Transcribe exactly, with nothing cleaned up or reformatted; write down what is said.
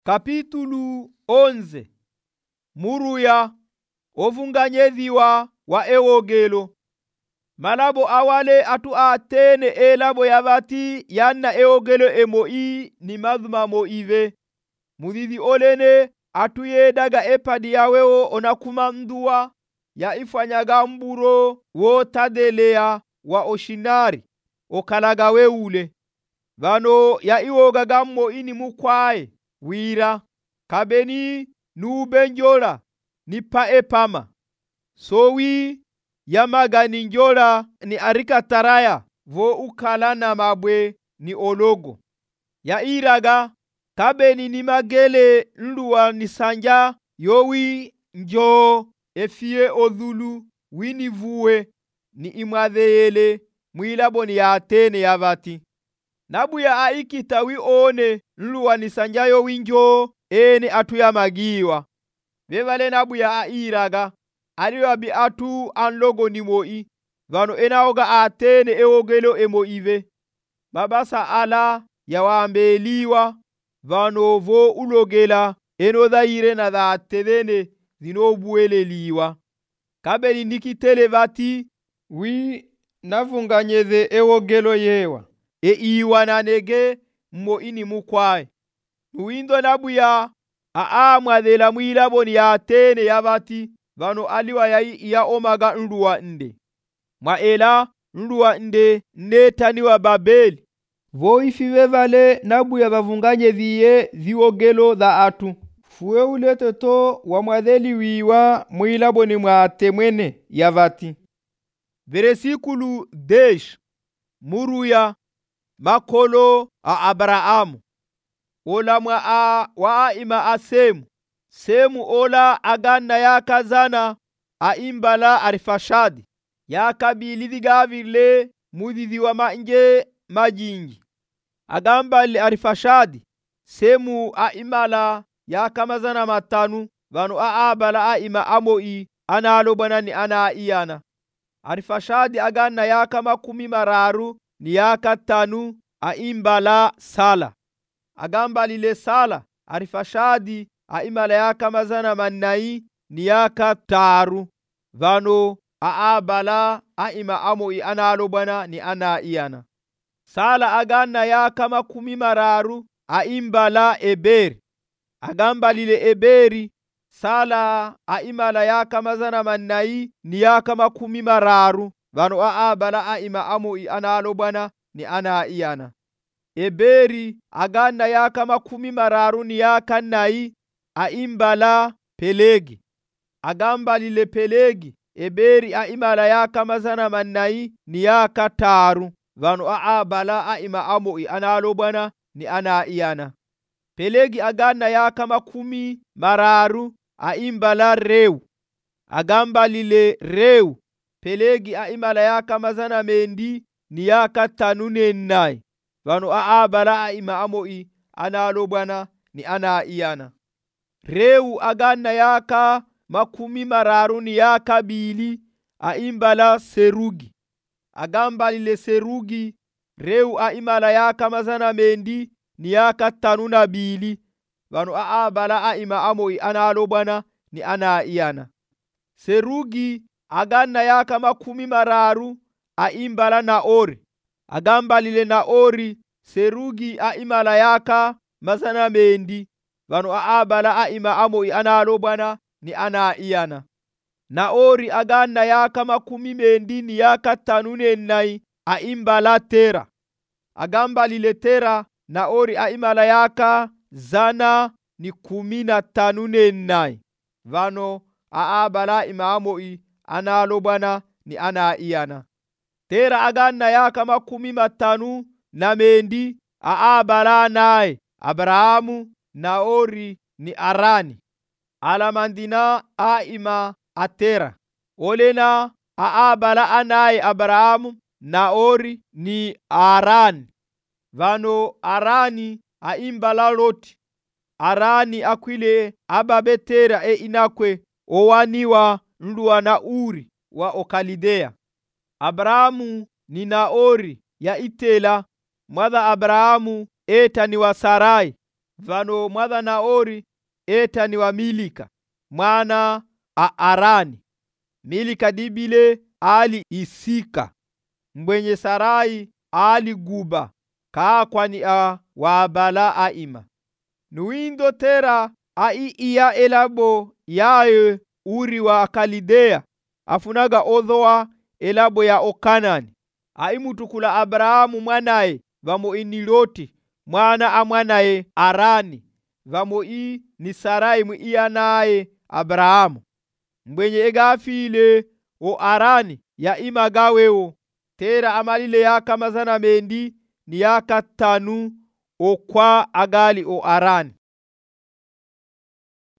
Kapitulu onze. Muruya ovunganyedhiwa wa ewogelo. Malabo awale atu atene elabo yabati yanna ewogelo emoi ni madhuma moive. Mudhithi olene atu yedaga epadi yaweo onakuma mdua ya ifanyaga mburo wo tadelea wa oshinari okalaga weule. Vano ya iwoga gammo ini mukwae wira kabeni nubenjola nipa epama sowi yamaga ninjola ni arikataraya vo ukalana mabwe ni ologo ya iraga kabeni ni magele nluwa nisanja yowi njo efie odhulu winivuwe ni imwadheyele mwilaboni ya atene yavati nabuya aikitawi one nluwa nisanja yowi njo ene atu yamagiwa vevale nabuya airaga aliwabi atu anlogo ni moi vano enaoga atene ewogelo emoive babasa ala yawambeliwa vano vo ulogela enodhaire na dha atevene zinobueleliwa kabeli nikitele vati wi navunganyeze ewogelo yewa e iwa nanege mmo ini mukwae nuindo nabuya aamwadhela mwilaboni ya atene yavati vano aliwa yai ya omaga nluwa nde mwaela nluwa nde netaniwa Babeli voifiwe vale nabuya vavunganye viye viwogelo dha atu fuwe ulete to wa mwadheli wiwa mwilaboni mwate mwene yavati. Veresikulu desh. Muruya makolo a Abraamu ola mwa a wa ima a Semu Semu ola aganna ya kazana a imbala Arifashadi ya kabili vigavile mudhithi wa manje majingi agambali Arifashadi Semu a imala ya kamazana matanu vanu a abala a ima amoi analo banani ana iyana Arifashadi aganna ya kama kumi mararu ni ya katanu a imbala Sala agambali le Sala Arifashadi a imala ya kamazana manai ni ya kataru vano a abala a ima amoi analo bana ni ana iyana Sala aganna ya kama kumi mararu a imbala Eberi agambali le Eberi Sala a imala ya kamazana manai ni ya kama kumi mararu vano a abala a ima amoi analo bana ni ana iyana Eberi aganna ya kama kumi mararu ni ya kanai a imbala Pelegi agambali le Pelegi Eberi a imala ya kamazana manai ni ya kataru vano a abala a ima amoi analo bana ni ana iyana Pelegi aganna ya kama kumi mararu a imbala Reu agambali le Reu Pelegi a imala ya kamazana mendi ni ya katanu nenai vano a abala a ima amoi analo bana ni ana iyana Reu aganna yaka makumi mararu ni ya kabili a imbala Serugi agambali le Serugi Reu a imala ya kamazana mendi ni ya katanu na bili vano a abala a ima amoi analo bana ni ana iyana Serugi aganna yaka makumi mararu a imbala Naori agambali le Naori Serugi a imala yaka mazana mendi vano a abala a ima amoi analo bana ni ana iyana Naori aganna yaka makumi mendi ni yaka tanune nai a imbala Tera agambali le Tera Naori a imala yaka zana ni kumi na tanune nai vano a abala ima amoi analo bana ni ana iyana Tera aganna yaka makumi matanu na mendi a abala nai Abrahamu Naori ni Arani alamandina a ima a Tera olena a abala anai Abrahamu Naori ni Arani vano Arani a imbala Loti Arani akwile ababe Tera e inakwe owaniwa nluwa na Uri wa Okalidea Abrahamu ni Naori ya itela mwadha Abrahamu eta ni wa Sarai vano mwadha Naori eta ni wa Milika mwana a Arani. Milika dibile ali Isika mbwenye Sarai ali Guba kaa kwani a wabala aima. Nuindo tera ai iya elabo yae uri wa Kalidea afunaga odhoa elabo ya Okanani. Ai mutukula Abrahamu mwanae vamo iniloti mwana a mwanae Arani vamo i ni Sarai mu iya nae Abrahamu mbwenye egafile o Arani ya imagaweo tera amalile yaka mazana mendi ni yaka tanu o kwa agali o Arani.